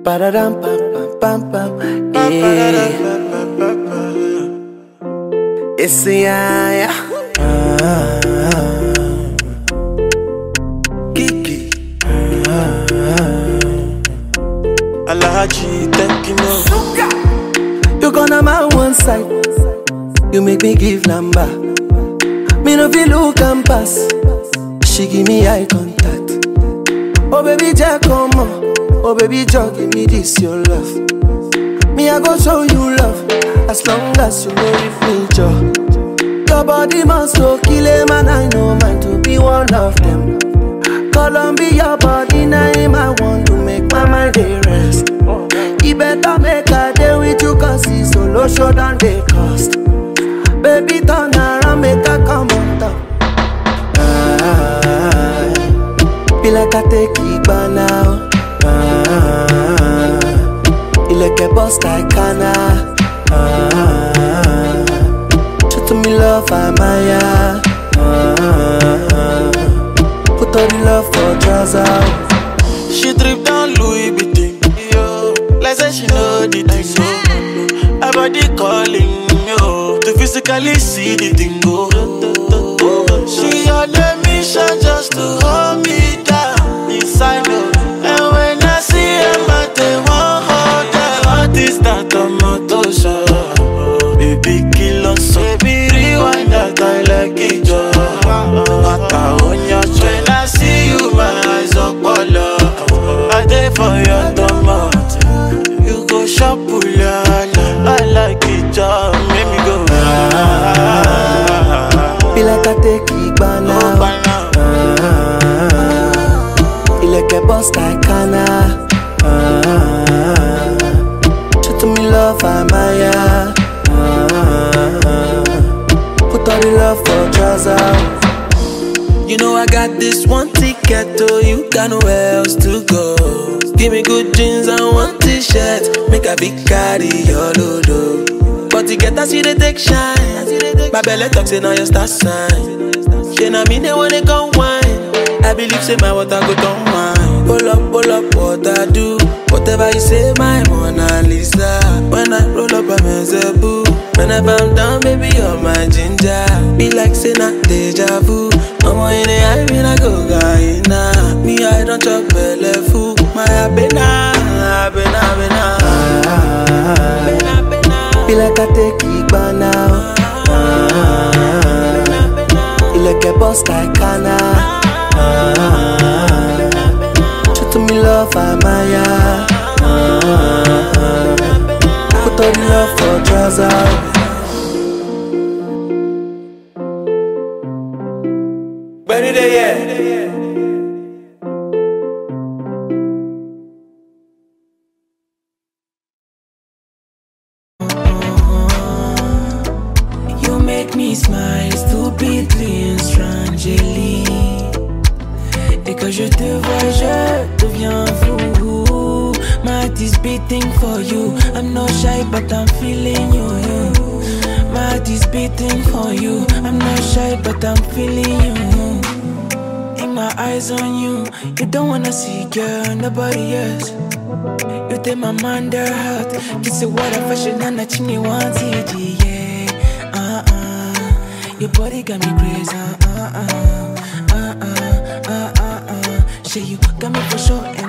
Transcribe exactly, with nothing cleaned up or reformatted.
Ba-da-dum, pam, pam, pam, pam. Yeah. It's the yeah. Kiki. Alahaji, thank you, no. You gonna my one side. You make me give number. Me no feel look and pass. She give me eye contact. Oh baby, Jack, come on. Oh baby, Jack, give me this your love. Me I go show you love. As long as you know if me Joe. Your body must go kill him, and I know mine to be one of them. Columbia body name I want to make my mind a rest. You better make a day with you, cause it's solo show than they cost. Baby, turn around, make a come on top. Ah, feel like I take it by now. Ah, you like a boss like Kana. Ah, show to me love, I'm Maya. Ah, put all the love for trousers. She drip down Louis Vuitton, yo. Like say she know the thing, so her body calling, yo, to physically see the thing go. She on a mission just to hold me down inside, no. And when I see her, I they want hold her. What is that on my tosha? Baby, kill us, so baby, rewind that I like it, yo. Mata on your train, I see you, my eyes up all up. I dey for your tomato. You go shop, pulala. I like it, job, make me go. Ah, feel like I take it by now. oh, by now. Ah, you like a boss like Kana. Ah, show to me love, I'm Maya. Ah, put all the love for trousers. You know I got this one ticket to you, got nowhere else to go. Give me good jeans and one t-shirt, make a big carry your lodo. But to get us, you they take shine. My belly talks in all your star sign. She na me they wanna go wine. I believe say my water go down wine. Pull up, pull up, what I do. Whatever you say, my Mona Lisa. When I roll up, I'm a zebu. Whenever I'm down, baby, you're my ginger. Be like say not deja vu. I'm on in the eye, me I go Guyana. Me I don't chop belly food. My abena, abena, abena. Abena, abena. Feel like I take it by now. Ah, you like a boss like Kana. Ah, show to me love, I'm Maya. Ah, put all the love for trousers. Ready there, yeah. You make me smile stupidly and strangely. Et quand je te vois, je deviens fou. My heart is beating for you. I'm not shy, but I'm feeling you. My heart is beating for you. I'm not shy, but I'm feeling you. In my eyes on you, you don't wanna see, girl, nobody else. You take my mind, their heart. Kiss the water, fashion, and I chimney one T G, yeah. Uh-uh. Your body got me crazy, uh-uh. Uh-uh, uh-uh, uh-uh. Shit, you got me for sure.